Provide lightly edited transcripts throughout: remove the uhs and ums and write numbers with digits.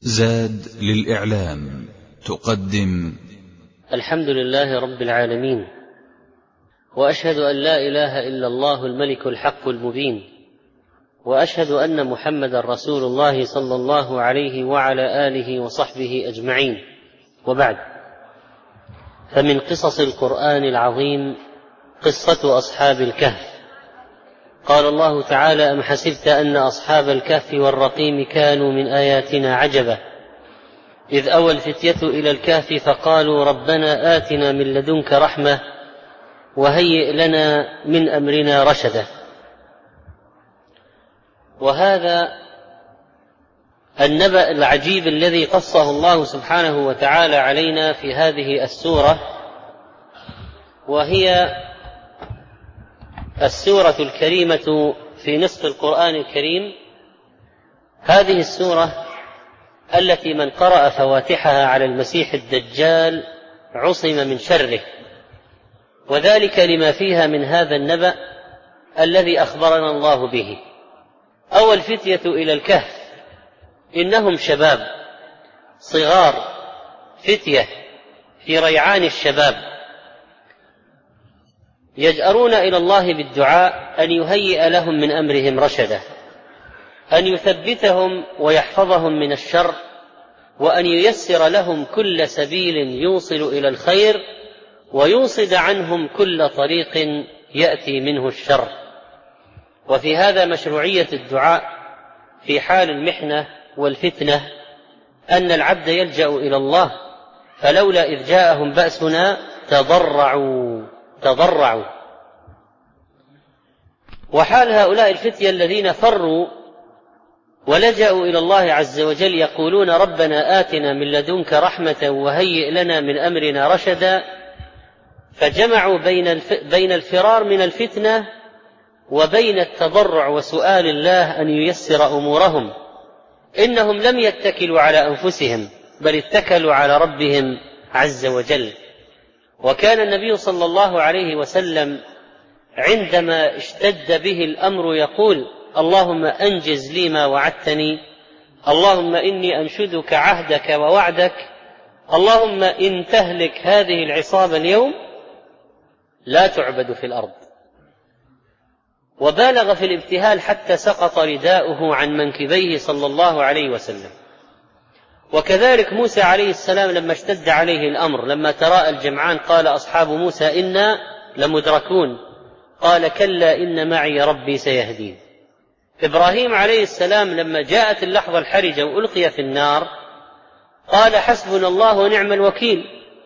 زاد للإعلام تقدم الحمد لله رب العالمين، وأشهد أن لا إله إلا الله الملك الحق المبين، وأشهد أن محمدا رسول الله صلى الله عليه وعلى آله وصحبه أجمعين. وبعد، فمن قصص القرآن العظيم قصة أصحاب الكهف. قال الله تعالى: أم حسبت أن أصحاب الكهف والرقيم كانوا من آياتنا عجبا إذ أوى الفتية إلى الكهف فقالوا ربنا آتنا من لدنك رحمة وهيئ لنا من أمرنا رشدا. وهذا النبأ العجيب الذي قصه الله سبحانه وتعالى علينا في هذه السورة، وهي السورة الكريمة في نصف القرآن الكريم. هذه السورة التي من قرأ فواتحها على المسيح الدجال عصم من شره، وذلك لما فيها من هذا النبأ الذي أخبرنا الله به. أوى الفتية إلى الكهف، إنهم شباب صغار، فتية في ريعان الشباب، يجأرون إلى الله بالدعاء أن يهيئ لهم من أمرهم رشدا، أن يثبتهم ويحفظهم من الشر، وأن ييسر لهم كل سبيل يوصل إلى الخير، ويوصد عنهم كل طريق يأتي منه الشر. وفي هذا مشروعية الدعاء في حال المحنة والفتنة، أن العبد يلجأ إلى الله، فلولا إذ جاءهم بأسنا تضرعوا. وحال هؤلاء الفتية الذين فروا ولجأوا إلى الله عز وجل يقولون ربنا آتنا من لدنك رحمة وهيئ لنا من أمرنا رشدا، فجمعوا بين الفرار من الفتنة وبين التضرع وسؤال الله أن ييسر أمورهم. إنهم لم يتكلوا على أنفسهم، بل اتكلوا على ربهم عز وجل. وكان النبي صلى الله عليه وسلم عندما اشتد به الأمر يقول اللهم أنجز لي ما وعدتني، اللهم إني أنشدك عهدك ووعدك، اللهم إن تهلك هذه العصابة اليوم لا تعبد في الأرض. وبالغ في الابتهال حتى سقط رداؤه عن منكبيه صلى الله عليه وسلم. وكذلك موسى عليه السلام لما اشتد عليه الأمر، لما تراءى الجمعان قال أصحاب موسى إنا لمدركون، قال كلا إن معي ربي سيهدين. إبراهيم عليه السلام لما جاءت اللحظة الحرجة وألقي في النار قال حسبنا الله ونعم الوكيل.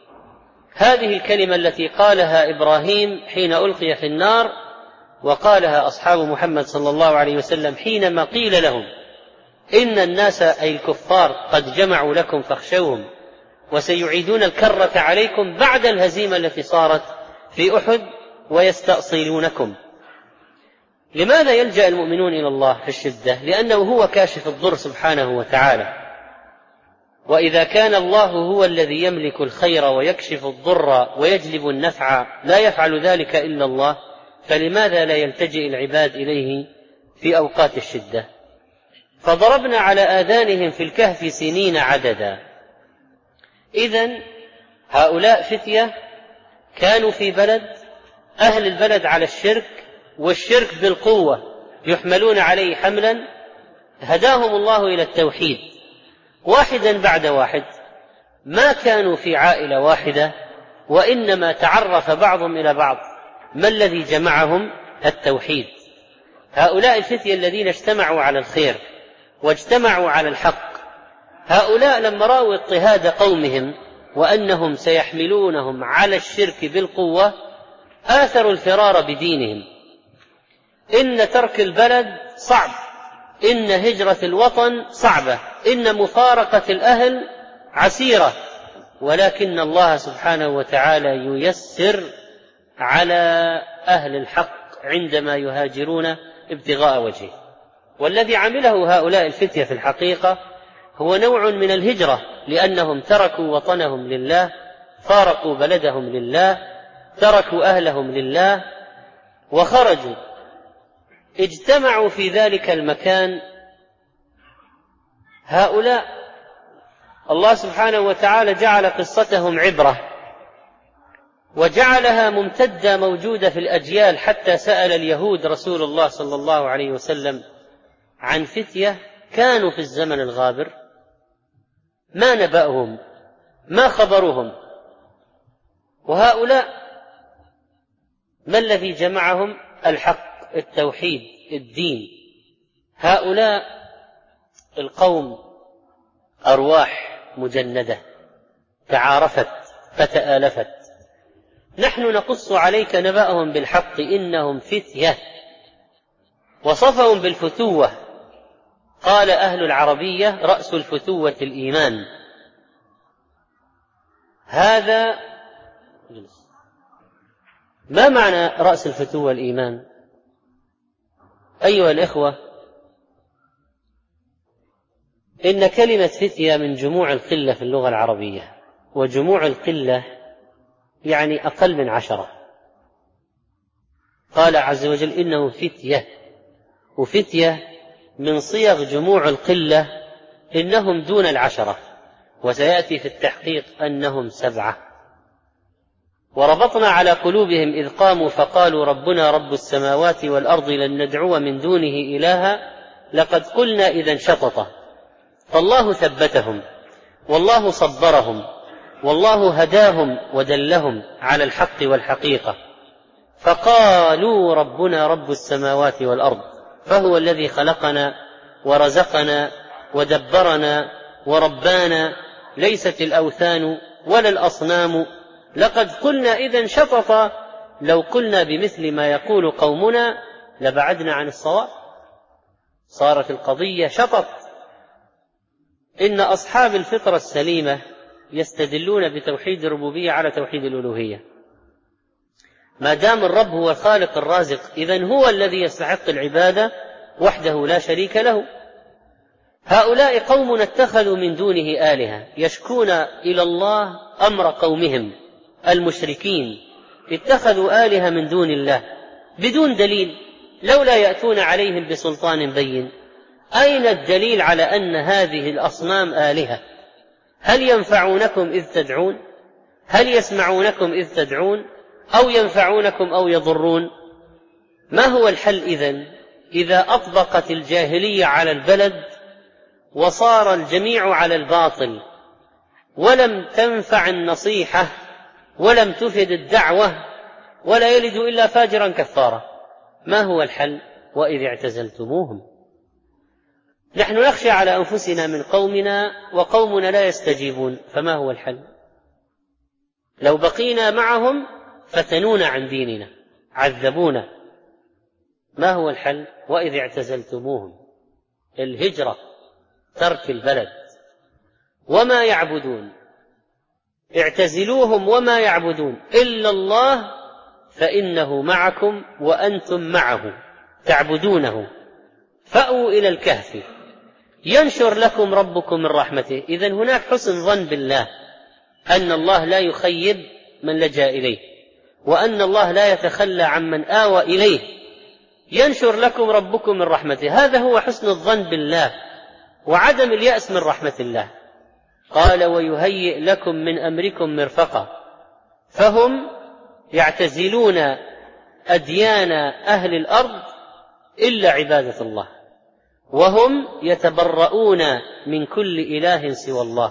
هذه الكلمة التي قالها إبراهيم حين ألقي في النار، وقالها أصحاب محمد صلى الله عليه وسلم حينما قيل لهم إن الناس أي الكفار قد جمعوا لكم فاخشوهم وسيعيدون الكرة عليكم بعد الهزيمة التي صارت في أحد ويستأصلونكم. لماذا يلجأ المؤمنون إلى الله في الشدة؟ لأنه هو كاشف الضر سبحانه وتعالى. وإذا كان الله هو الذي يملك الخير ويكشف الضر ويجلب النفع، لا يفعل ذلك إلا الله، فلماذا لا يلتجئ العباد إليه في أوقات الشدة؟ فضربنا على آذانهم في الكهف سنين عددا. إذن هؤلاء فتية كانوا في بلد، أهل البلد على الشرك، والشرك بالقوة يحملون عليه حملا، هداهم الله إلى التوحيد واحدا بعد واحد. ما كانوا في عائلة واحدة، وإنما تعرف بعضهم إلى بعض. ما الذي جمعهم؟ التوحيد. هؤلاء الفتية الذين اجتمعوا على الخير واجتمعوا على الحق، هؤلاء لما رأوا اضطهاد قومهم وأنهم سيحملونهم على الشرك بالقوة آثروا الفرار بدينهم. إن ترك البلد صعب، إن هجرة الوطن صعبة، إن مفارقة الأهل عسيرة، ولكن الله سبحانه وتعالى ييسر على أهل الحق عندما يهاجرون ابتغاء وجهه. والذي عمله هؤلاء الفتية في الحقيقة هو نوع من الهجرة، لأنهم تركوا وطنهم لله، فارقوا بلدهم لله، تركوا أهلهم لله وخرجوا، اجتمعوا في ذلك المكان. هؤلاء الله سبحانه وتعالى جعل قصتهم عبرة، وجعلها ممتدة موجودة في الأجيال، حتى سأل اليهود رسول الله صلى الله عليه وسلم عن فتية كانوا في الزمن الغابر، ما نبأهم، ما خبرهم، وهؤلاء ما الذي جمعهم؟ الحق، التوحيد، الدين. هؤلاء القوم أرواح مجندة تعارفت فتآلفت. نحن نقص عليك نبأهم بالحق إنهم فتية، وصفهم بالفتوة. قال أهل العربية رأس الفتوة الإيمان. هذا ما معنى رأس الفتوة الإيمان؟ أيها الإخوة، إن كلمة فتية من جموع القلة في اللغة العربية، وجموع القلة يعني أقل من 10. قال عز وجل إنه فتية، وفتية من صيغ جموع القلة، إنهم دون 10، وسيأتي في التحقيق أنهم 7. وربطنا على قلوبهم إذ قاموا فقالوا ربنا رب السماوات والأرض لن ندعو من دونه إلها لقد قلنا إذا شططا. فالله ثبتهم، والله صبرهم، والله هداهم ودلهم على الحق والحقيقة. فقالوا ربنا رب السماوات والأرض، فهو الذي خلقنا ورزقنا ودبرنا وربانا، ليست الأوثان ولا الأصنام. لقد قلنا إذن شططا، لو قلنا بمثل ما يقول قومنا لبعدنا عن الصواب. صارت القضية شطط. إن أصحاب الفطرة السليمة يستدلون بتوحيد الربوبية على توحيد الألوهية. ما دام الرب هو الخالق الرازق، إذن هو الذي يستحق العبادة وحده لا شريك له. هؤلاء قوم اتخذوا من دونه آلهة، يشكون إلى الله أمر قومهم المشركين. اتخذوا آلهة من دون الله بدون دليل، لولا يأتون عليهم بسلطان بين. أين الدليل على أن هذه الأصنام آلهة؟ هل ينفعونكم إذ تدعون؟ هل يسمعونكم إذ تدعون؟ أو ينفعونكم أو يضرون؟ ما هو الحل إذن إذا أطبقت الجاهلية على البلد وصار الجميع على الباطل، ولم تنفع النصيحة ولم تفد الدعوة، ولا يلد إلا فاجرا كفارا؟ ما هو الحل؟ وإذ اعتزلتموهم. نحن نخشى على أنفسنا من قومنا وقومنا لا يستجيبون، فما هو الحل؟ لو بقينا معهم فتنونا عن ديننا، عذبونا. ما هو الحل؟ وإذ اعتزلتموهم، الهجرة، ترك البلد. وما يعبدون، اعتزلوهم وما يعبدون إلا الله فإنه معكم وأنتم معه تعبدونه. فأووا إلى الكهف ينشر لكم ربكم من رحمته. إذن هناك حسن ظن بالله، أن الله لا يخيب من لجأ إليه، وأن الله لا يتخلى عمن آوى إليه. ينشر لكم ربكم من رحمته، هذا هو حسن الظن بالله وعدم اليأس من رحمة الله. قال ويهيئ لكم من أمركم مرفقا. فهم يعتزلون أديان أهل الأرض إلا عبادة الله، وهم يتبرؤون من كل إله سوى الله،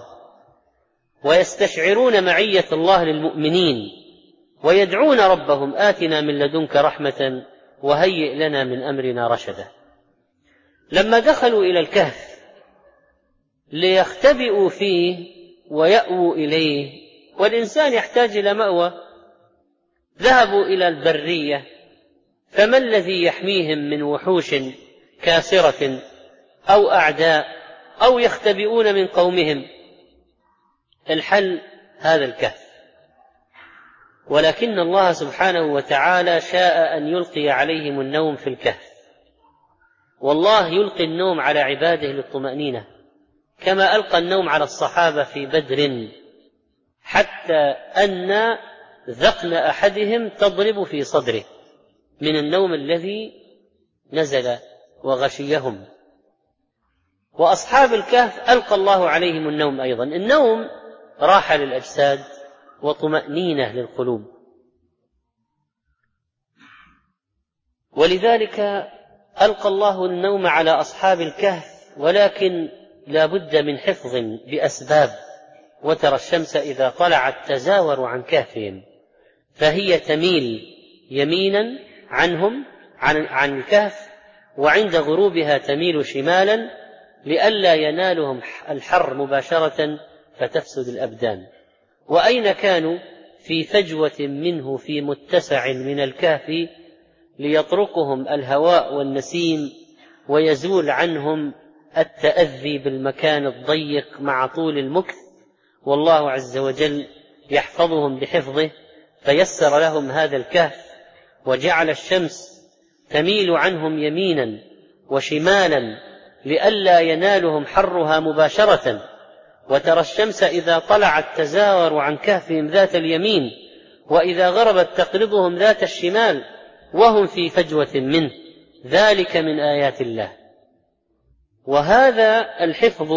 ويستشعرون معية الله للمؤمنين، ويدعون ربهم آتنا من لدنك رحمة وهيئ لنا من أمرنا رشدا. لما دخلوا إلى الكهف ليختبئوا فيه ويأووا إليه، والإنسان يحتاج إلى مأوى، ذهبوا إلى البرية، فما الذي يحميهم من وحوش كاسرة أو أعداء أو يختبئون من قومهم؟ الحل هذا الكهف. ولكن الله سبحانه وتعالى شاء أن يلقي عليهم النوم في الكهف. والله يلقي النوم على عباده للطمأنينة، كما ألقى النوم على الصحابة في بدر، حتى أن ذقن أحدهم تضرب في صدره من النوم الذي نزل وغشيهم. وأصحاب الكهف ألقى الله عليهم النوم أيضا. النوم راحة للأجساد وطمأنينة للقلوب، ولذلك ألقى الله النوم على أصحاب الكهف، ولكن لا بد من حفظ بأسباب. وترى الشمس إذا طلعت تزاور عن كهفهم، فهي تميل يمينا عنهم عن الكهف، وعند غروبها تميل شمالا لئلا ينالهم الحر مباشرة فتفسد الأبدان. وأين كانوا؟ في فجوة منه، في متسع من الكهف، ليطرقهم الهواء والنسيم ويزول عنهم التأذي بالمكان الضيق مع طول المكث، والله عز وجل يحفظهم بحفظه، فيسر لهم هذا الكهف، وجعل الشمس تميل عنهم يمينا وشمالا لئلا ينالهم حرها مباشرة. وترى الشمس إذا طلعت تزاور عن كهفهم ذات اليمين، وإذا غربت تقرضهم ذات الشمال، وهم في فجوة منه، ذلك من آيات الله. وهذا الحفظ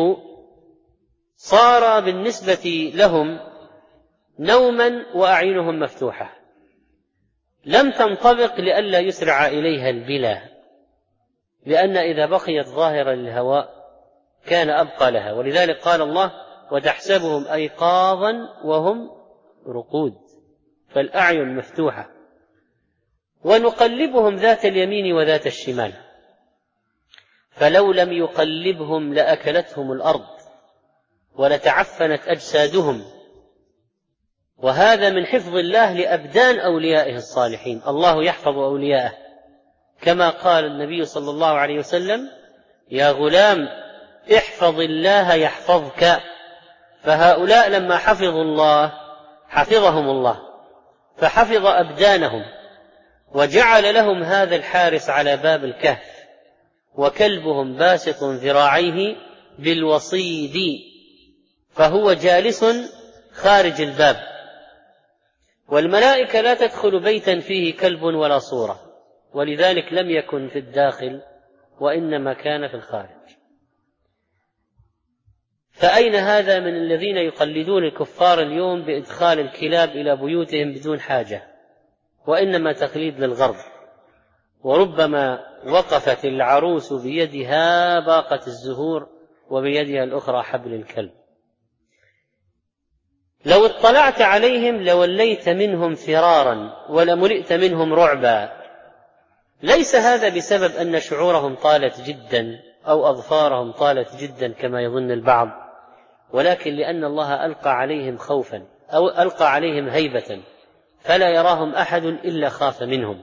صار بالنسبة لهم نوما وأعينهم مفتوحة، لم تنطبق لئلا يسرع إليها البلا، لأن إذا بقيت ظاهرة للهواء كان أبقى لها. ولذلك قال الله: وتحسبهم أيقاظا وهم رقود، فالأعين مفتوحة. ونقلبهم ذات اليمين وذات الشمال، فلو لم يقلبهم لأكلتهم الأرض ولتعفنت أجسادهم. وهذا من حفظ الله لأبدان أوليائه الصالحين. الله يحفظ أولياءه، كما قال النبي صلى الله عليه وسلم: يا غلام احفظ الله يحفظك. فهؤلاء لما حفظوا الله حفظهم الله، فحفظ أبدانهم، وجعل لهم هذا الحارس على باب الكهف، وكلبهم باسط ذراعيه بالوصيد، فهو جالس خارج الباب. والملائكة لا تدخل بيتا فيه كلب ولا صورة، ولذلك لم يكن في الداخل، وإنما كان في الخارج. فأين هذا من الذين يقلدون الكفار اليوم بإدخال الكلاب إلى بيوتهم بدون حاجة، وإنما تقليد للغرب. وربما وقفت العروس بيدها باقة الزهور وبيدها الأخرى حبل الكلب. لو اطلعت عليهم لوليت منهم فرارا ولملئت منهم رعبا. ليس هذا بسبب أن شعورهم طالت جدا أو أظفارهم طالت جدا كما يظن البعض، ولكن لأن الله ألقى عليهم خوفا أو ألقى عليهم هيبة، فلا يراهم أحد إلا خاف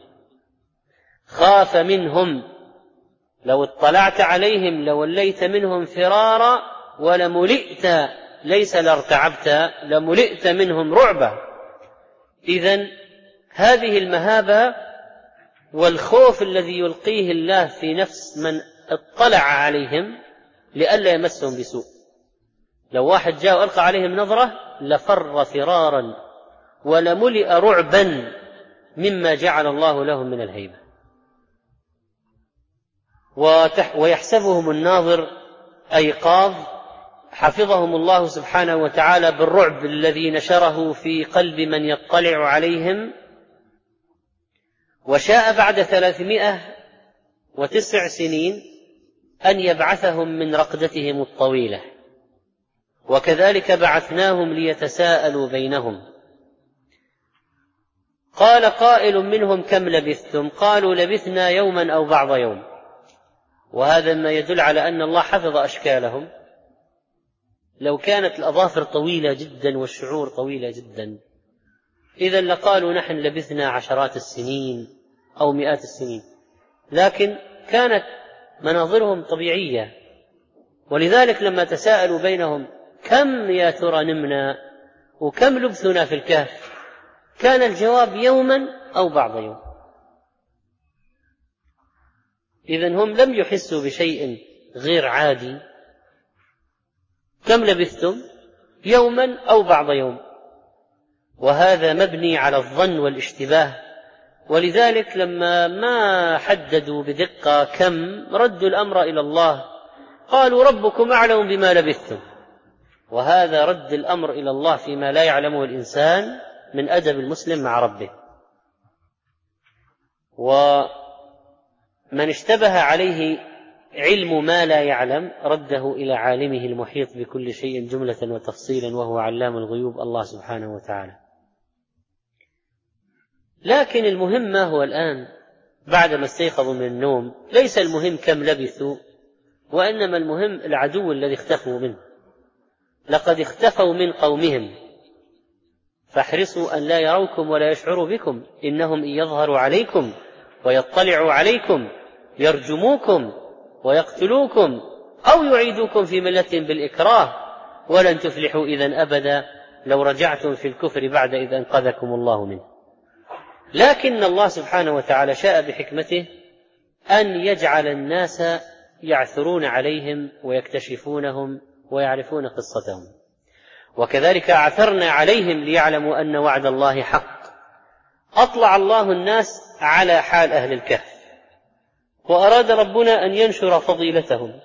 منهم. لو اطلعت عليهم لوليت منهم فرارا ولملئت، ليس لارتعبت، لملئت منهم رعبا. إذن هذه المهابة والخوف الذي يلقيه الله في نفس من اطلع عليهم لئلا يمسهم بسوء. لو واحد جاء وألقى عليهم نظرة لفر فرارا ولملئ رعبا مما جعل الله لهم من الهيبة. ويحسبهم الناظر أيقاظ، حفظهم الله سبحانه وتعالى بالرعب الذي نشره في قلب من يطلع عليهم. وشاء بعد 309 سنين أن يبعثهم من رقدتهم الطويلة، وكذلك بعثناهم ليتساءلوا بينهم. قال قائل منهم: كم لبثتم؟ قالوا: لبثنا يوما أو بعض يوم. وهذا ما يدل على أن الله حفظ أشكالهم. لو كانت الأظافر طويلة جدا والشعور طويلة جدا إذن لقالوا: نحن لبثنا عشرات السنين أو مئات السنين، لكن كانت مناظرهم طبيعية. ولذلك لما تساءلوا بينهم: كم يا ترى نمنا وكم لبثنا في الكهف؟ كان الجواب: يوما أو بعض يوم. إذن هم لم يحسوا بشيء غير عادي. كم لبثتم؟ يوما أو بعض يوم. وهذا مبني على الظن والاشتباه، ولذلك لما ما حددوا بدقة كم ردوا الأمر إلى الله قالوا ربكم أعلم بما لبثتم. وهذا رد الأمر إلى الله فيما لا يعلمه الإنسان من أدب المسلم مع ربه. ومن اشتبه عليه علم ما لا يعلم رده إلى عالمه المحيط بكل شيء جملة وتفصيلا، وهو علام الغيوب الله سبحانه وتعالى. لكن المهم هو الآن بعدما استيقظوا من النوم ليس المهم كم لبثوا، وإنما المهم العدو الذي اختفوا منه. لقد اختفوا من قومهم فاحرصوا أن لا يروكم ولا يشعروا بكم، إنهم إن يظهروا عليكم ويطلعوا عليكم يرجموكم ويقتلوكم أو يعيدوكم في ملتهم بالإكراه ولن تفلحوا إذن أبدا لو رجعتم في الكفر بعد إذ أنقذكم الله منه. لكن الله سبحانه وتعالى شاء بحكمته أن يجعل الناس يعثرون عليهم ويكتشفونهم ويعرفون قصتهم، وكذلك أعثرنا عليهم ليعلموا أن وعد الله حق. أطلع الله الناس على حال أهل الكهف، وأراد ربنا أن ينشر فضيلتهم،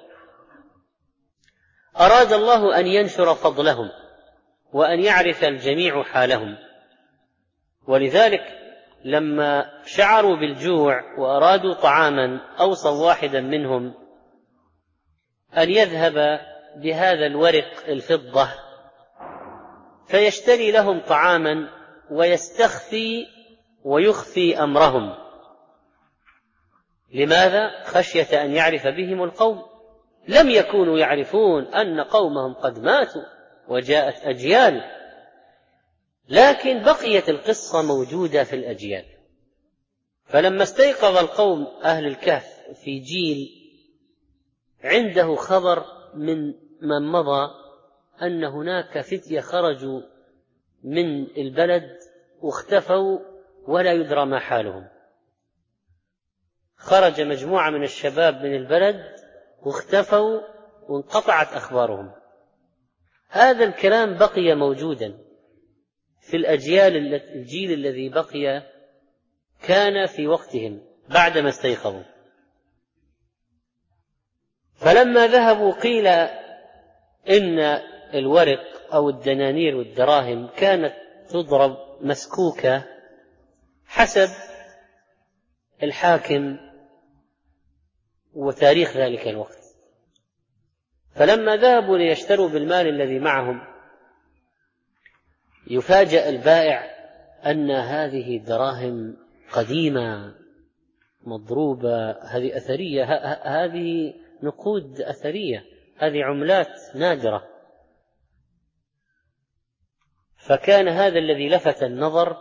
أراد الله أن ينشر فضلهم وأن يعرف الجميع حالهم. ولذلك لما شعروا بالجوع وأرادوا طعاما أوصى واحدا منهم أن يذهب بهذا الورق الفضة فيشتري لهم طعاما ويستخفي ويخفي أمرهم. لماذا؟ خشية أن يعرف بهم القوم. لم يكونوا يعرفون أن قومهم قد ماتوا وجاءت أجيال، لكن بقيت القصة موجودة في الأجيال. فلما استيقظ القوم أهل الكهف في جيل عنده خبر من مضى أن هناك فتية خرجوا من البلد واختفوا ولا يدرى ما حالهم، خرج مجموعة من الشباب من البلد واختفوا وانقطعت أخبارهم. هذا الكلام بقي موجودا في الأجيال، الجيل الذي بقي كان في وقتهم بعدما استيقظوا. فلما ذهبوا قيل إن الورق أو الدنانير والدراهم كانت تضرب مسكوكة حسب الحاكم وتاريخ ذلك الوقت. فلما ذهبوا ليشتروا بالمال الذي معهم يفاجأ البائع أن هذه دراهم قديمة مضروبة، هذه أثرية، هذه نقود أثرية، هذه عملات نادرة. فكان هذا الذي لفت النظر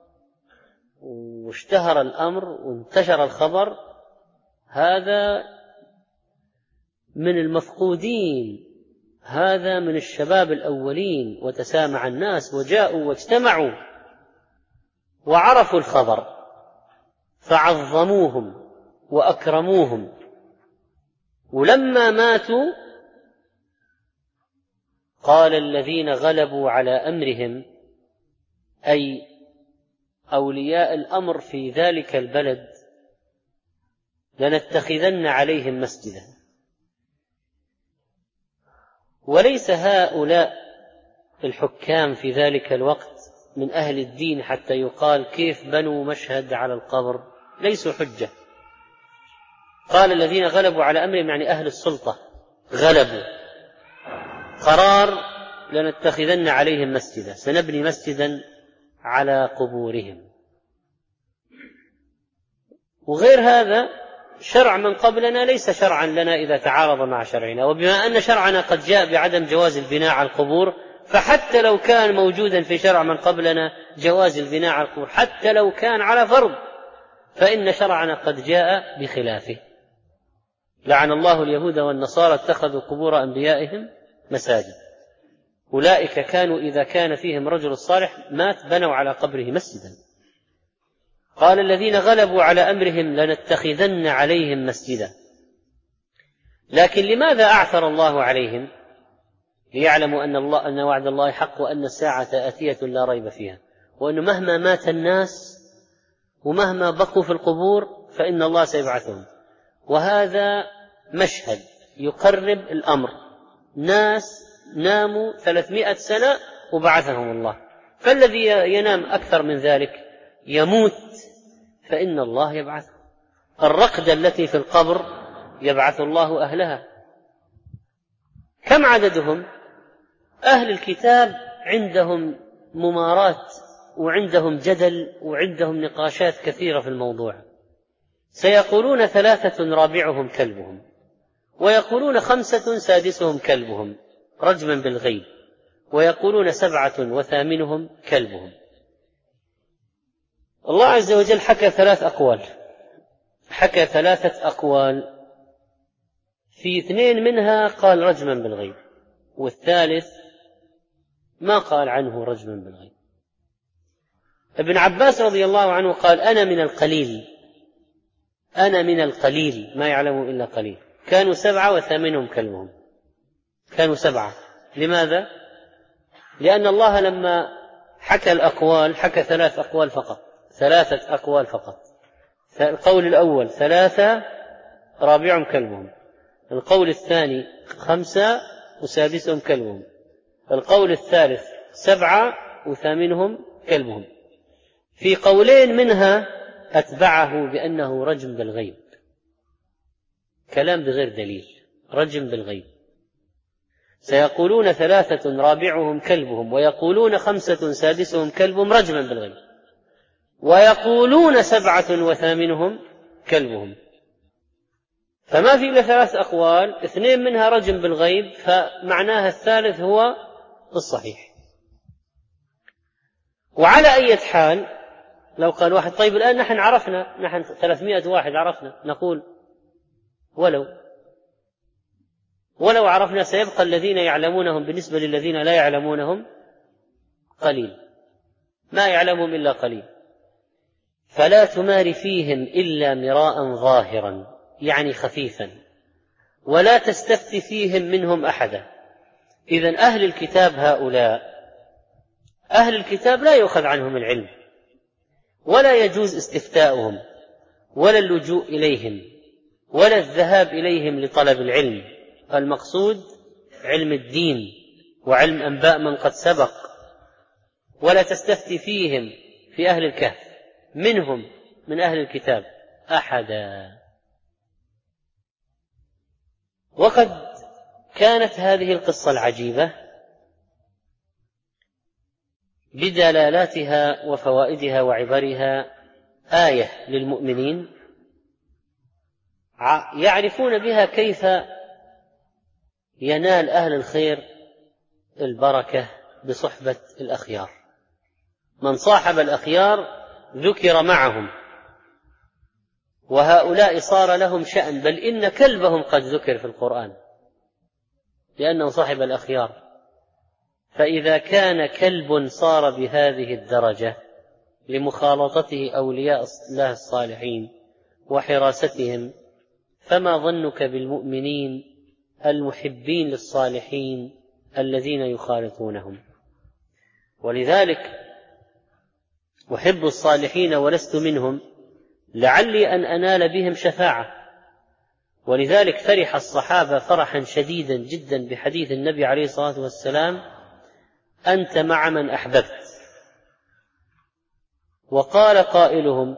واشتهر الأمر وانتشر الخبر، هذا من المفقودين، هذا من الشباب الأولين. وتسامع الناس وجاءوا واجتمعوا وعرفوا الخبر فعظموهم وأكرموهم. ولما ماتوا قال الذين غلبوا على أمرهم، أي أولياء الأمر في ذلك البلد، لنتخذن عليهم مسجدا. وليس هؤلاء الحكام في ذلك الوقت من أهل الدين حتى يقال كيف بنوا مشهد على القبر، ليسوا حجة. قال الذين غلبوا على أمرهم يعني أهل السلطة غلبوا، قرار لنتخذن عليهم مسجدا، سنبني مسجدا على قبورهم. وغير هذا شرع من قبلنا ليس شرعا لنا إذا تعارض مع شرعنا، وبما أن شرعنا قد جاء بعدم جواز البناء على القبور، فحتى لو كان موجودا في شرع من قبلنا جواز البناء على القبور حتى لو كان على فرض، فإن شرعنا قد جاء بخلافه. لعن الله اليهود والنصارى اتخذوا قبور أنبيائهم مساجد. أولئك كانوا إذا كان فيهم رجل صالح مات بنوا على قبره مسجدا. قال الذين غلبوا على أمرهم لنتخذن عليهم مسجدا. لكن لماذا أعثر الله عليهم؟ ليعلموا أن وعد الله حق وأن الساعة آتية لا ريب فيها، وأنه مهما مات الناس ومهما بقوا في القبور فإن الله سيبعثهم. وهذا مشهد يقرب الأمر. ناس ناموا 300 سنة وبعثهم الله، فالذي ينام أكثر من ذلك يموت، فإن الله يبعث. الرقدة التي في القبر يبعث الله أهلها. كم عددهم؟ أهل الكتاب عندهم ممارات وعندهم جدل وعندهم نقاشات كثيرة في الموضوع. سيقولون 3 رابعهم كلبهم، ويقولون 5 سادسهم كلبهم رجما بالغيب، ويقولون 7 وثامنهم كلبهم. الله عز وجل حكى 3 أقوال، حكى 3 أقوال، في 2 منها قال رجما بالغيب، والثالث ما قال عنه رجما بالغيب. ابن عباس رضي الله عنه قال أنا من القليل، أنا من القليل ما يعلم إلا قليل. كانوا 7 وثامنهم كلبهم، كانوا 7. لماذا؟ لأن الله لما حكى الأقوال حكى 3 أقوال فقط، 3 أقوال فقط. القول الأول 3 رابعهم كلبهم، القول الثاني 5 وسادسهم كلبهم، القول الثالث 7 وثامنهم كلبهم. في قولين منها أتبعه بأنه رجم بالغيب، كلام بغير دليل، رجم بالغيب. سيقولون 3 رابعهم كلبهم، ويقولون 5 سادسهم كلبهم رجما بالغيب، ويقولون 7 وثامنهم كلبهم. فما في إلا 3 أقوال، 2 منها رجم بالغيب، فمعناها الثالث هو الصحيح. وعلى أي حال لو قال واحد طيب الآن نحن عرفنا، نحن 300 واحد عرفنا، نقول ولو عرفنا سيبقى الذين يعلمونهم بالنسبة للذين لا يعلمونهم قليل، ما يعلمهم إلا قليل. فلا تمار فيهم إلا مراء ظاهرا، يعني خفيفا، ولا تستفت فيهم منهم أحدا. إذن أهل الكتاب هؤلاء، أهل الكتاب لا يؤخذ عنهم العلم، ولا يجوز استفتاؤهم، ولا اللجوء إليهم، ولا الذهاب إليهم لطلب العلم. المقصود علم الدين وعلم أنباء من قد سبق. ولا تستفتي فيهم في أهل الكهف منهم من أهل الكتاب أحدا. وقد كانت هذه القصة العجيبة بدلالاتها وفوائدها وعبرها آية للمؤمنين يعرفون بها كيف ينال أهل الخير البركة بصحبة الأخيار. من صاحب الأخيار ذكر معهم، وهؤلاء صار لهم شأن، بل إن كلبهم قد ذكر في القرآن لأنه صاحب الأخيار. فإذا كان كلب صار بهذه الدرجة لمخالطته أولياء الله الصالحين وحراستهم، فما ظنك بالمؤمنين المحبين للصالحين الذين يخالطونهم؟ ولذلك أحب الصالحين ولست منهم لعلي أن أنال بهم شفاعة. ولذلك فرح الصحابة فرحا شديدا جدا بحديث النبي عليه الصلاة والسلام أنت مع من أحببت. وقال قائلهم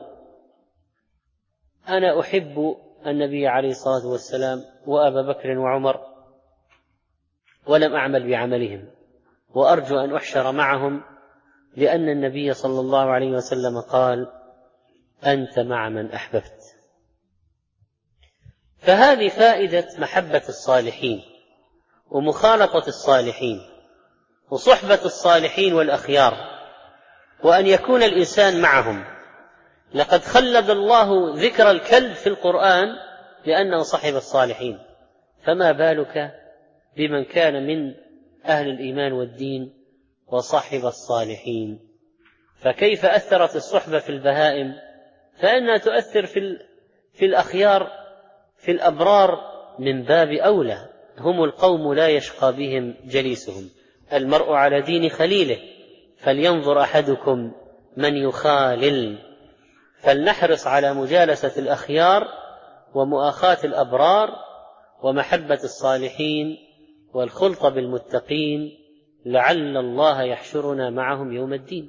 أنا أحب النبي عليه الصلاة والسلام وأبا بكر وعمر ولم أعمل بعملهم، وأرجو أن أحشر معهم، لأن النبي صلى الله عليه وسلم قال أنت مع من أحببت. فهذه فائدة محبة الصالحين ومخالطة الصالحين وصحبة الصالحين والأخيار، وأن يكون الإنسان معهم. لقد خلد الله ذكر الكلب في القرآن لأنه صحب الصالحين، فما بالك بمن كان من أهل الإيمان والدين وصحب الصالحين؟ فكيف أثرت الصحبة في البهائم؟ فإنها تؤثر في الأخيار، في الأبرار من باب أولى. هم القوم لا يشقى بهم جليسهم، المرء على دين خليله، فلينظر أحدكم من يخالل. فلنحرص على مجالسة الأخيار ومؤاخاة الأبرار ومحبة الصالحين والخلط بالمتقين لعل الله يحشرنا معهم يوم الدين.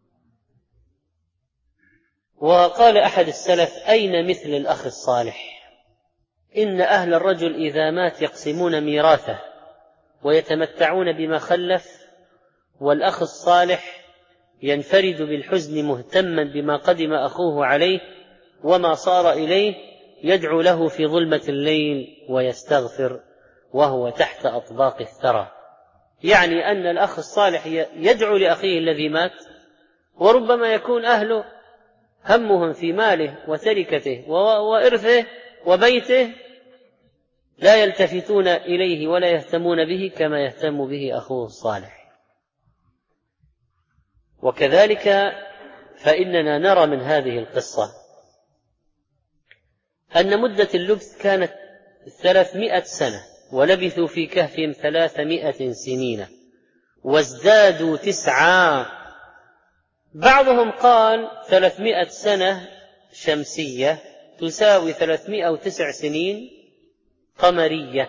وقال أحد السلف: أين مثل الأخ الصالح؟ إن أهل الرجل إذا مات يقسمون ميراثه ويتمتعون بما خلف، والأخ الصالح ينفرد بالحزن مهتما بما قدم أخوه عليه وما صار إليه، يدعو له في ظلمة الليل ويستغفر وهو تحت أطباق الثرى. يعني أن الأخ الصالح يدعو لأخيه الذي مات، وربما يكون أهله همهم في ماله وتركته وإرثه وبيته، لا يلتفتون إليه ولا يهتمون به كما يهتم به أخوه الصالح. وكذلك فإننا نرى من هذه القصة أن مدة اللبث كانت 300 سنة، ولبثوا في كهفهم 300 سنين وازدادوا 9. بعضهم قال 300 سنة شمسية تساوي 309 سنين قمرية،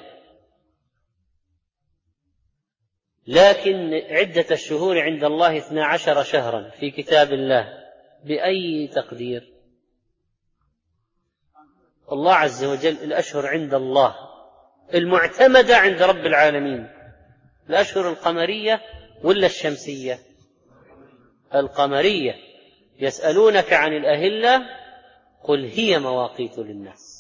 لكن عدة الشهور عند الله 12 شهرا في كتاب الله. بأي تقدير؟ الله عز وجل الأشهر عند الله المعتمدة عند رب العالمين، الأشهر القمرية ولا الشمسية؟ القمرية. يسألونك عن الأهلة قل هي مواقيت للناس.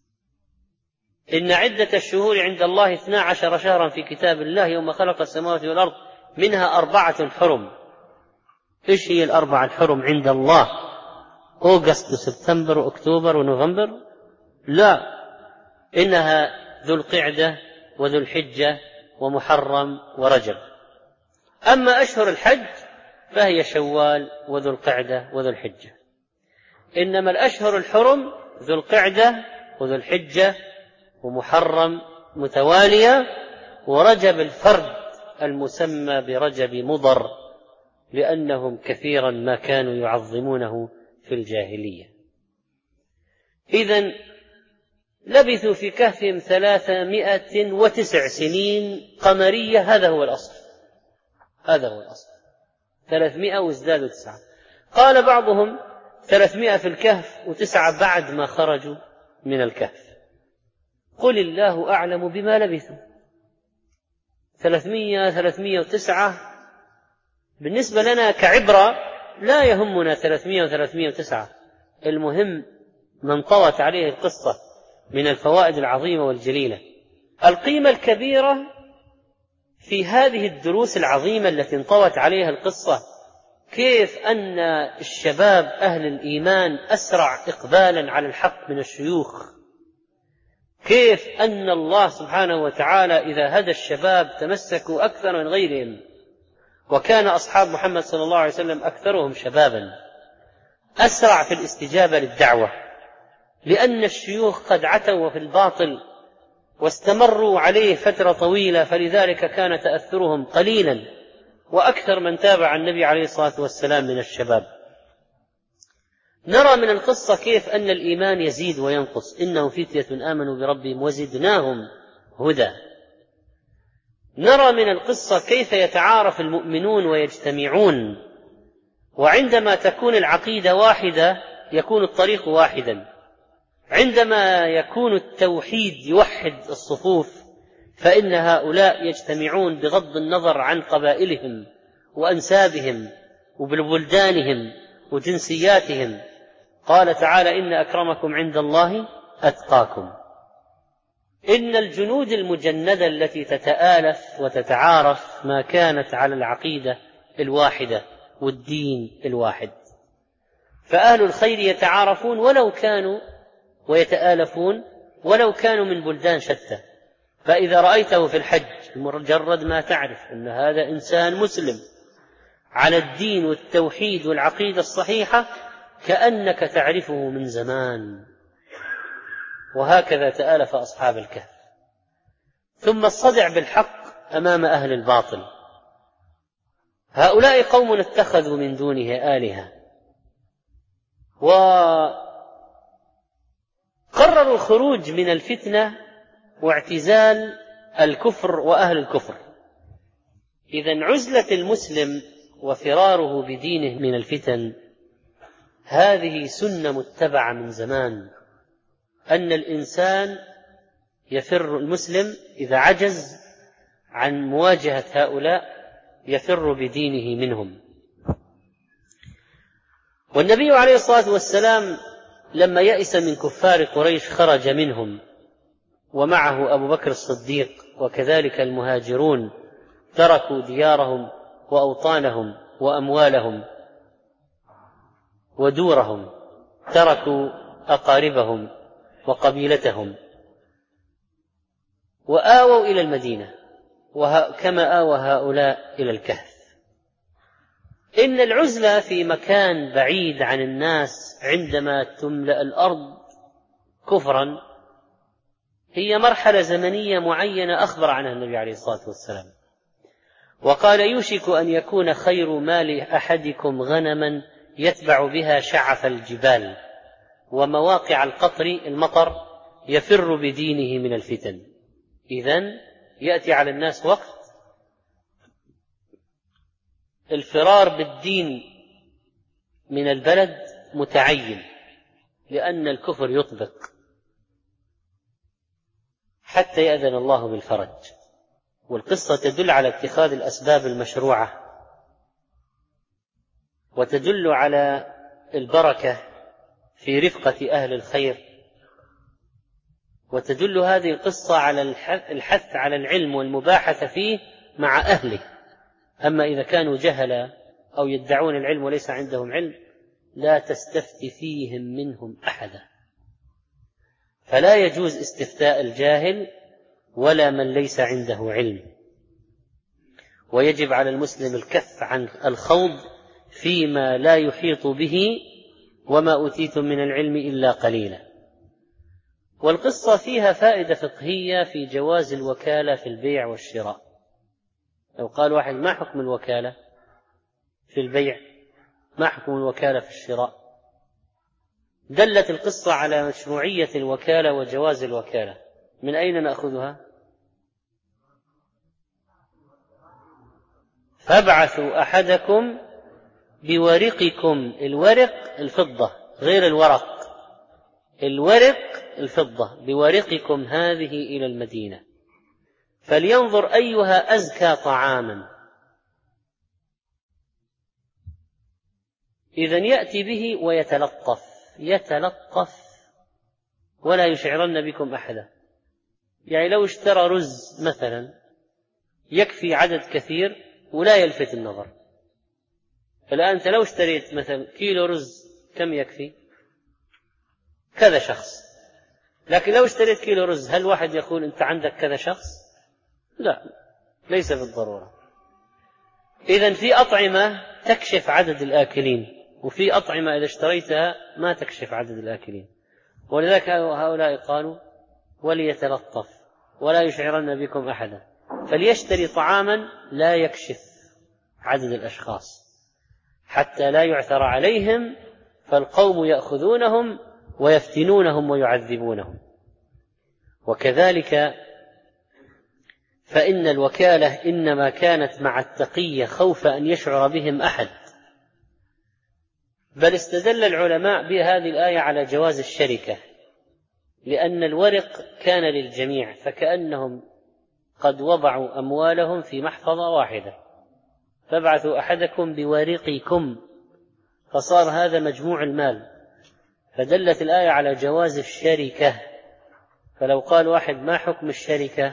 إن عدة الشهور عند الله 12 شهرا في كتاب الله يوم خلق السماوات والأرض، منها 4 حرم. إيش هي 4 الحرم عند الله؟ أغسطس وسبتمبر وأكتوبر ونوفمبر؟ لا، إنها ذو القعدة وذو الحجة ومحرم ورجب. أما أشهر الحج فهي شوال وذو القعدة وذو الحجة. إنما الأشهر الحرم ذو القعدة وذو الحجة ومحرم متوالية، ورجب الفرد المسمى برجب مضر، لأنهم كثيرا ما كانوا يعظمونه في الجاهلية. إذن لبثوا في كهفهم 309 سنين قمرية، هذا هو الأصل، 300 وازدادوا 9. قال بعضهم 300 في الكهف و9 بعد ما خرجوا من الكهف. قل الله أعلم بما لبثوا. 309 بالنسبة لنا كعبرة لا يهمنا 300 و309، المهم من طوت عليه القصة من الفوائد العظيمة والجليلة. القيمة الكبيرة في هذه الدروس العظيمة التي انطوت عليها القصة كيف أن الشباب أهل الإيمان أسرع إقبالا على الحق من الشيوخ، كيف أن الله سبحانه وتعالى إذا هدى الشباب تمسكوا أكثر من غيرهم، وكان أصحاب محمد صلى الله عليه وسلم أكثرهم شبابا، أسرع في الاستجابة للدعوة، لأن الشيوخ قد عتوا في الباطل واستمروا عليه فترة طويلة، فلذلك كان تأثرهم قليلا، وأكثر من تابع النبي عليه الصلاة والسلام من الشباب. نرى من القصة كيف أن الإيمان يزيد وينقص، إنه فتية آمنوا بربهم وزدناهم هدى. نرى من القصة كيف يتعارف المؤمنون ويجتمعون، وعندما تكون العقيدة واحدة يكون الطريق واحدا، عندما يكون التوحيد يوحد الصفوف فإن هؤلاء يجتمعون بغض النظر عن قبائلهم وأنسابهم وبلدانهم وجنسياتهم. قال تعالى: إن أكرمكم عند الله أتقاكم. إن الجنود المجندة التي تتآلف وتتعارف ما كانت على العقيدة الواحدة والدين الواحد، فأهل الخير يتعارفون ولو كانوا ويتآلفون ولو كانوا من بلدان شتى. فإذا رأيته في الحج مجرد ما تعرف أن هذا إنسان مسلم على الدين والتوحيد والعقيدة الصحيحة كأنك تعرفه من زمان. وهكذا تآلف أصحاب الكهف. ثم الصدع بالحق أمام أهل الباطل. هؤلاء قوم اتخذوا من دونه آلهة، وقرروا الخروج من الفتنة واعتزال الكفر وأهل الكفر. إذن عزلة المسلم وفراره بدينه من الفتن هذه سنة متبعة من زمان، أن الإنسان يفر، المسلم إذا عجز عن مواجهة هؤلاء يفر بدينه منهم. والنبي عليه الصلاة والسلام لما يئس من كفار قريش خرج منهم، ومعه أبو بكر الصديق وكذلك المهاجرون، تركوا ديارهم وأوطانهم وأموالهم ودورهم، تركوا أقاربهم وقبيلتهم وآووا إلى المدينة، كما آوى هؤلاء إلى الكهف. إن العزلة في مكان بعيد عن الناس عندما تملأ الأرض كفرا هي مرحلة زمنية معينة أخبر عنها النبي عليه الصلاة والسلام، وقال: يوشك أن يكون خير مال أحدكم غنما يتبع بها شعف الجبال ومواقع القطر المطر يفر بدينه من الفتن. إذن يأتي على الناس وقت الفرار بالدين من البلد متعين، لأن الكفر يطبق حتى يأذن الله بالفرج. والقصة تدل على اتخاذ الأسباب المشروعة، وتدل على البركة في رفقة أهل الخير، وتدل هذه القصة على الحث على العلم والمباحثة فيه مع أهله. أما إذا كانوا جهلا أو يدعون العلم وليس عندهم علم لا تستفت فيهم منهم أحدا، فلا يجوز استفتاء الجاهل ولا من ليس عنده علم. ويجب على المسلم الكف عن الخوض فيما لا يحيط به، وما أوتيتم من العلم إلا قليلا. والقصة فيها فائدة فقهية في جواز الوكالة في البيع والشراء. لو قال واحد: ما حكم الوكالة في البيع؟ ما حكم الوكالة في الشراء؟ دلت القصة على مشروعية الوكالة وجواز الوكالة. من أين نأخذها؟ فابعثوا أحدكم بورقكم. الورق الفضة غير الورق، الورق الفضة. بورقكم هذه إلى المدينة فلينظر أيها أزكى طعاما. إذن يأتي به يتلطف ولا يشعرن بكم أحدا. يعني لو اشترى رز مثلا يكفي عدد كثير ولا يلفت النظر. فالآن أنت لو اشتريت مثلا كيلو رز كم يكفي؟ كذا شخص. لكن لو اشتريت كيلو رز هل واحد يقول أنت عندك كذا شخص؟ لا، ليس بالضرورة. إذن في أطعمة تكشف عدد الآكلين، وفي أطعمة إذا اشتريتها ما تكشف عدد الآكلين. ولذلك هؤلاء قالوا: وليتلطف ولا يشعرن بكم أحدا. فليشتري طعاما لا يكشف عدد الأشخاص حتى لا يعثر عليهم، فالقوم يأخذونهم ويفتنونهم ويعذبونهم. وكذلك فإن الوكالة إنما كانت مع التقية خوف أن يشعر بهم أحد. بل استدل العلماء بهذه الآية على جواز الشركة، لأن الورق كان للجميع، فكأنهم قد وضعوا أموالهم في محفظة واحدة. فابعثوا أحدكم بورقكم، فصار هذا مجموع المال، فدلت الآية على جواز الشركة. فلو قال واحد: ما حكم الشركة؟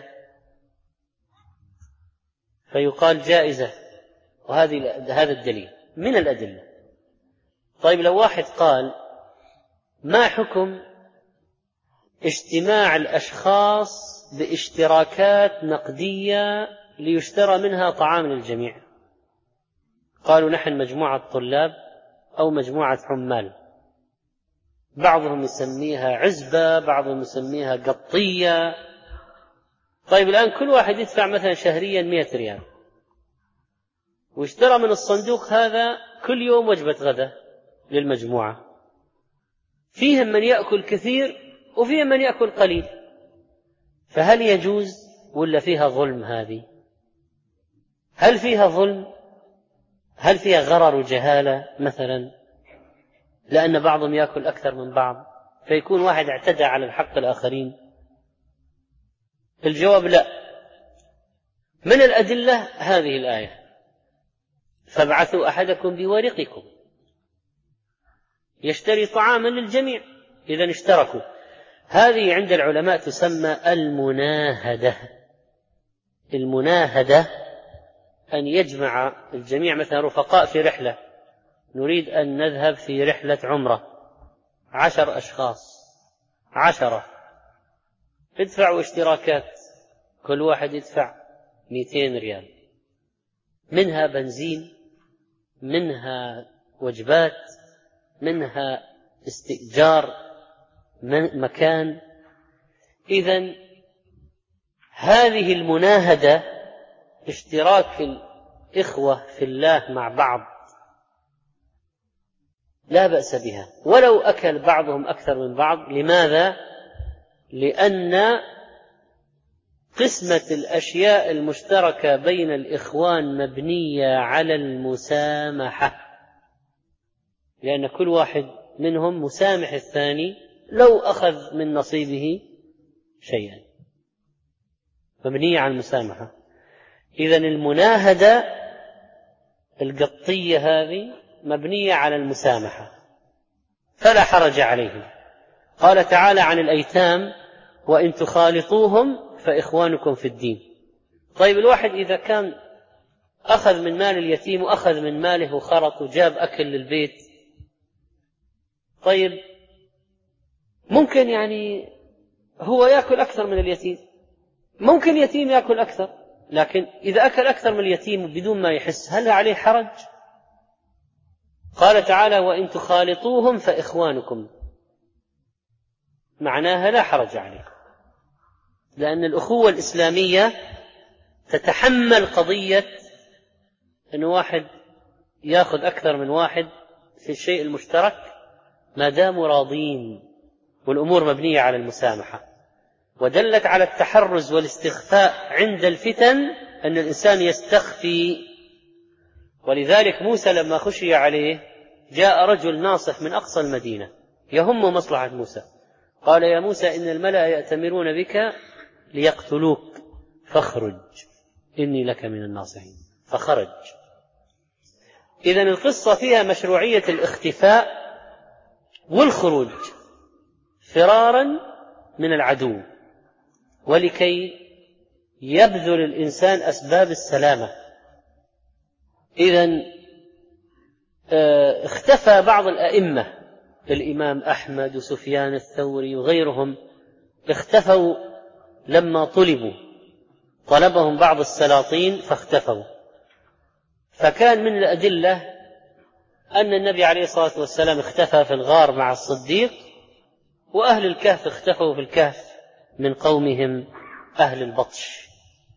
فيقال: جائزة. هذا الدليل من الأدلة. طيب لو واحد قال: ما حكم اجتماع الأشخاص باشتراكات نقدية ليشترى منها طعام للجميع؟ قالوا: نحن مجموعة طلاب أو مجموعة عمال، بعضهم يسميها عزبة، بعضهم يسميها قطية. طيب الآن كل واحد يدفع مثلا شهريا 100 ريال واشترى من الصندوق هذا كل يوم وجبة غدا للمجموعة. فيهم من يأكل كثير وفيهم من يأكل قليل، فهل يجوز ولا فيها ظلم؟ هذه هل فيها ظلم؟ هل فيها غرر وجهالة مثلا، لأن بعضهم يأكل أكثر من بعض فيكون واحد اعتدى على الحق الآخرين؟ الجواب لا. من الأدلة هذه الآية: فابعثوا أحدكم بورقكم يشتري طعاما للجميع. إذن اشتركوا. هذه عند العلماء تسمى المناهدة. المناهدة أن يجمع الجميع، مثلا رفقاء في رحلة، نريد أن نذهب في رحلة عمرة 10 أشخاص 10، ادفعوا اشتراكات، كل واحد يدفع 200 ريال، منها بنزين، منها وجبات، منها استئجار مكان. إذن هذه المناهدة اشتراك الإخوة في الله مع بعض لا بأس بها، ولو أكل بعضهم أكثر من بعض. لماذا؟ لأن قسمة الأشياء المشتركة بين الإخوان مبنية على المسامحة، لأن كل واحد منهم مسامح الثاني لو أخذ من نصيبه شيئا، مبنية على المسامحة. إذن المناهدة القطية هذه مبنية على المسامحة، فلا حرج عليهم. قال تعالى عن الأيتام: وإن تخالطوهم فإخوانكم في الدين. طيب الواحد إذا كان أخذ من مال اليتيم وأخذ من ماله وخرط وجاب أكل للبيت، طيب ممكن يعني هو يأكل أكثر من اليتيم، ممكن اليتيم يأكل أكثر، لكن إذا أكل أكثر من اليتيم بدون ما يحس هل عليه حرج؟ قال تعالى: وإن تخالطوهم فإخوانكم، معناها لا حرج عليكم، لأن الأخوة الإسلامية تتحمل قضية أن واحد يأخذ أكثر من واحد في الشيء المشترك ما داموا راضين، والأمور مبنية على المسامحة. ودلت على التحرز والاستخفاء عند الفتن أن الإنسان يستخفي. ولذلك موسى لما خشي عليه جاء رجل ناصح من أقصى المدينة يهم مصلحة موسى، قال: يا موسى إن الملأ يأتمرون بك ليقتلوك فاخرج إني لك من الناصحين، فخرج. إذن القصة فيها مشروعية الاختفاء والخروج فرارا من العدو، ولكي يبذل الإنسان أسباب السلامة. إذن اختفى بعض الأئمة، الإمام أحمد وسفيان الثوري وغيرهم، اختفوا لما طلبهم بعض السلاطين فاختفوا. فكان من الأدلة أن النبي عليه الصلاة والسلام اختفى في الغار مع الصديق، وأهل الكهف اختفوا في الكهف من قومهم أهل البطش.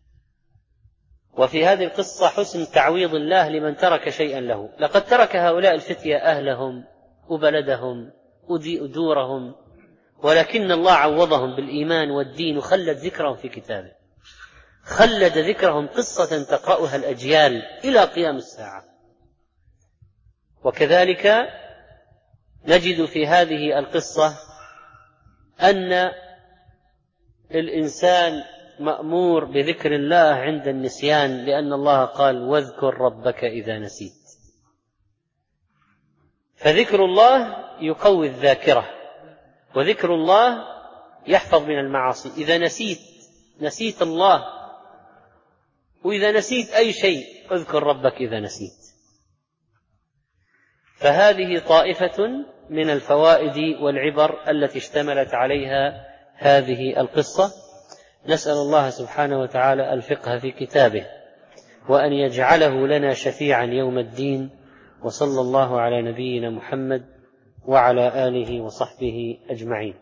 وفي هذه القصة حسن تعويض الله لمن ترك شيئا له. لقد ترك هؤلاء الفتية أهلهم وبلدهم ودورهم، ولكن الله عوضهم بالإيمان والدين وخلد ذكرهم في كتابه، خلد ذكرهم قصة تقرأها الأجيال إلى قيام الساعة. وكذلك نجد في هذه القصة أن الإنسان مأمور بذكر الله عند النسيان، لأن الله قال: واذكر ربك إذا نسيت. فذكر الله يقوي الذاكرة، وذكر الله يحفظ من المعاصي. إذا نسيت الله، وإذا نسيت أي شيء اذكر ربك إذا نسيت. فهذه طائفة من الفوائد والعبر التي اشتملت عليها هذه القصة. نسأل الله سبحانه وتعالى الفقه في كتابه، وأن يجعله لنا شفيعا يوم الدين. وصلى الله على نبينا محمد وعلى آله وصحبه أجمعين.